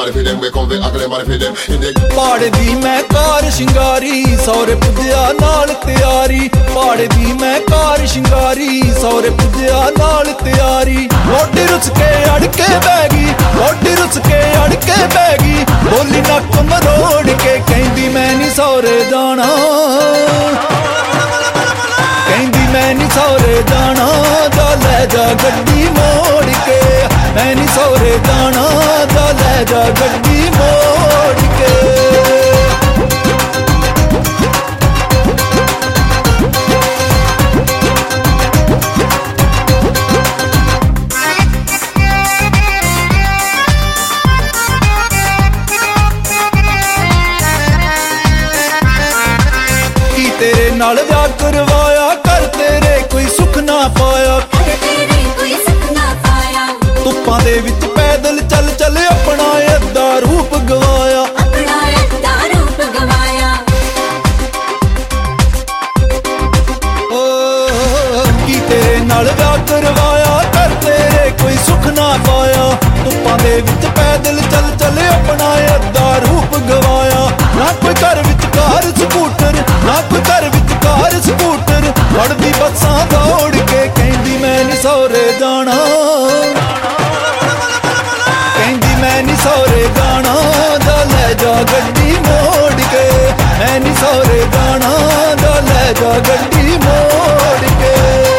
money for them, we come with ugly money for them. In the ਪਾੜੇ ਦੀ ਮੈਂ ਕਾਰ ਸ਼ਿੰਗਾਰੀ ਸੌਰੇ ਪੁੱਜਿਆ ਨਾਲ ਤਿਆਰੀ ਪਾੜੇ ਦੀ ਮੈਂ ਕਾਰ ਸ਼ਿੰਗਾਰੀ ਸੌਰੇ ਪੁੱਜਿਆ ਨਾਲ ਤਿਆਰੀ ਰੋਟੀ ਰੁੱਸ ਕੇ ਅੜ ਕੇ ਬਹਿ ਗਈ ਰੋਟੀ ਰੁੱਸ ਕੇ ਅੜ ਕੇ ਬਹਿ ਗਈ ਬੋਲੀ ਨੱਕ ਮਰੋੜ ਕੇ ਕਹਿੰਦੀ ਮੈਂ ਨਹੀਂ ਸੌਰੇ ਜਾਣਾ ਕਹਿੰਦੀ ਮੈਂ ਨਹੀਂ ਸੌਰੇ ਜਾਣਾ ਜਾ ਲੈ ਜਾ ਗੱਡੀ ਮੋੜ ਕੇ ਮੈਂ ਨਹੀਂ ਸੌਰੇ ਜਾਣਾ ਜਾ ਲੈ ਜਾ ਗੱਡੀ ਮੋੜ ਕੇ तेरे नाल विआह करवाया कर तेरे कोई सुख ना पाया धुप्पां दे विच पैदल चल चल अपना अद्धा रूप गवाया की तेरे नाल विआह करवाया कर तेरे कोई सुख ना पाया धुप्पां दे विच पैदल चल चल अपना अद्धा रूप गवाया ना कोई घर विच कार स्कूटर ना कोई घर विच कार स्कूटर फड़दी बसां दौड़ के कहंदी मैं नहीं सौरे जाना कहंदी मैं नहीं सौरे जाना जा ले जा गड्डी मोड़ के मैं नहीं सौरे जाना जा ले जा गड्डी मोड़ के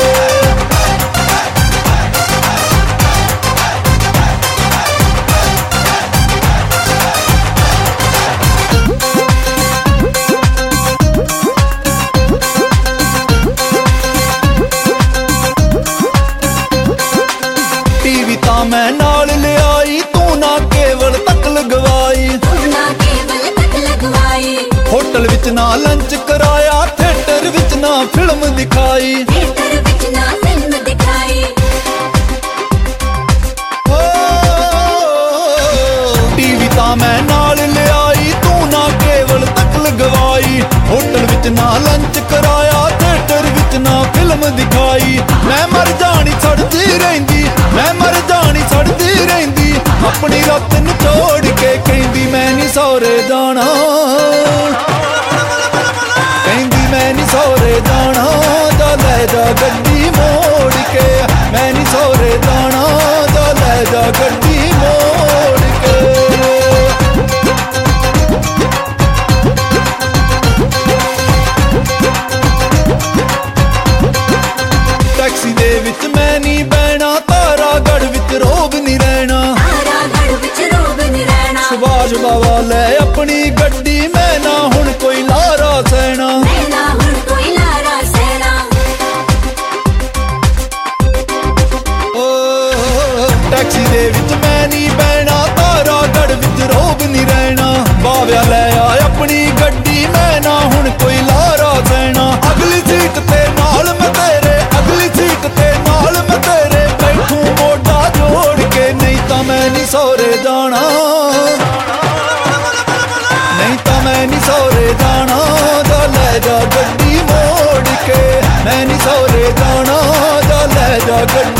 मैं नाल ले आई तू ना केवल तक लगवाई होटल विच ना लंच कराया थिएटर विच ना फिल्म दिखाई टीवी ता मैं नाल ले आई तू ना केवल तक लगवाई होटल विच ना लंच कराया थिएटर विच ना फिल्म दिखाई मैं मर जानी सड़दी रहिंदी मैं मर जानी सड़दी रहिंदी अपनी रत निचोड़ के कहंदी मैं नहीं सौरे जाना कहंदी मैं नहीं सौरे जाना जा ले जा गड्डी मोड़ के मैं नहीं सौरे जाना जा ले जा गड्डी मोड़ के टैक्सी दे विच मैं नहीं बहना तारागढ़ विच रोब नहीं रहना सुभाष बाबा ले अपनी गड्डी मैं ना हुण कोई लारा सहना टैक्सी दे विच मैं नहीं बहना तारागढ़ विच रोब नहीं रहना बाव्या ले आ अपनी गड्डी मैं ना हुण कोई लारा सहना अगली सीट ते नाल मैं तेरे अगली सीट ते नाल मैं तेरे बैठूं मोढा जोड़ के नहीं तां मैं नहीं सौरे जाना नहीं तां मैं नहीं सौरे जाना जा ले जा गड्डी मोड़ के मैं नहीं सौरे जाना जा ले जा गड्डी